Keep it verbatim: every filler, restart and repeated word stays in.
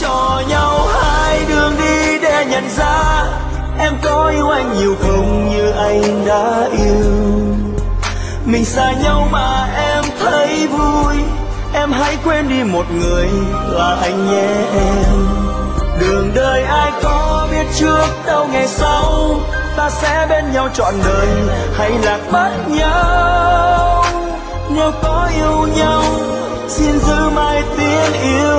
cho nhau hai đường đi để nhận ra em có yêu anh nhiều không như anh đã yêu. Mình xa nhau mà em thấy vui, em hãy quên đi một người là anh nhé em. Đường đời ai có biết trước đâu ngày sau ta sẽ bên nhau trọn đời hay lạc mất nhau. Nếu có yêu nhau xin giữ mãi tiếng yêu